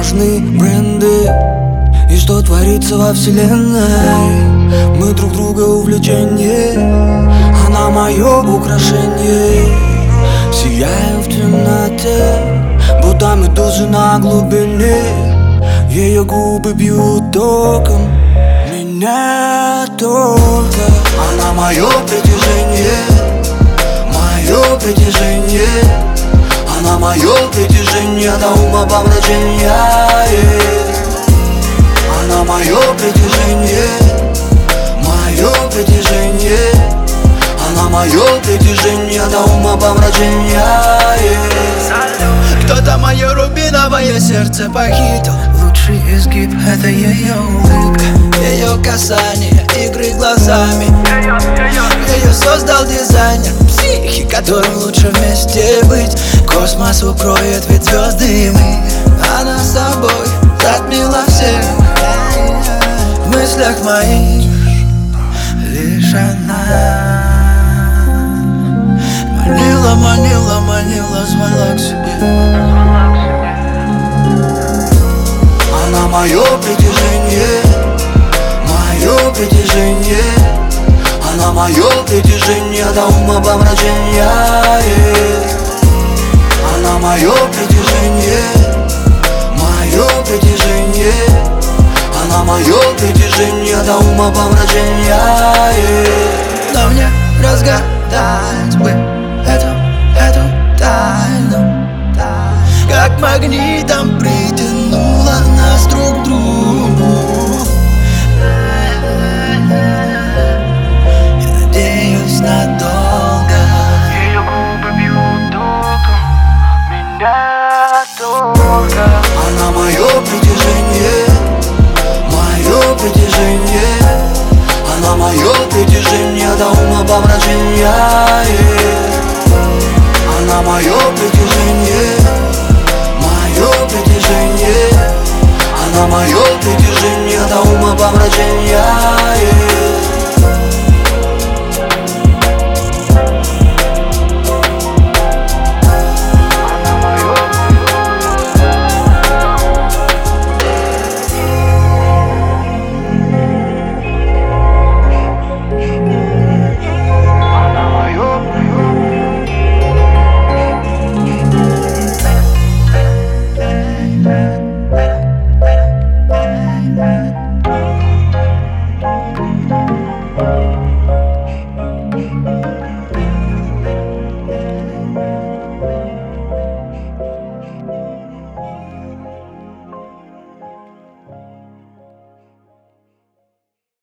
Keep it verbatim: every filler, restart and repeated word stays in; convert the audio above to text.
важны бренды и что творится во вселенной. Мы друг друга увлечение, она мое украшение. Сияю в темноте, будто медузы на глубине. Ее губы бьют током меня только. Она мое притяжение, мое притяжение. Она мое притяжение до умопомрачения, yeah. Она мое притяжение, мое притяжение. Она мое притяжение до умопомрачения, yeah. Кто-то мое рубиновое сердце похитил. Лучший изгиб — это ее улыбка, ее касание, игры глазами. Ее создал дизайнер, психи, которым лучше вместе быть. Космос укроет, ведь звезды и мы. Она с собой затмила всех. В мыслях моих лишь она. Манила, манила, манила, звала к себе. Она мое притяжение, мое притяжение. Она мое притяжение до умопомрачения, yeah. Она мое притяжение, мое притяжение. Она мое притяжение до умопомрачения, yeah. Но мне разгадать бы эту, эту тайну, как магнитом притянуло нас друг к другу. Я надеюсь надолго. Ее губы бьют током меня только. Она мое притяжение, мое притяжение. Она мое притяжение до умопомрачения, yeah. Она мое притяжение, мое притяжение. Она мое притяжение до умопомрачения, yeah.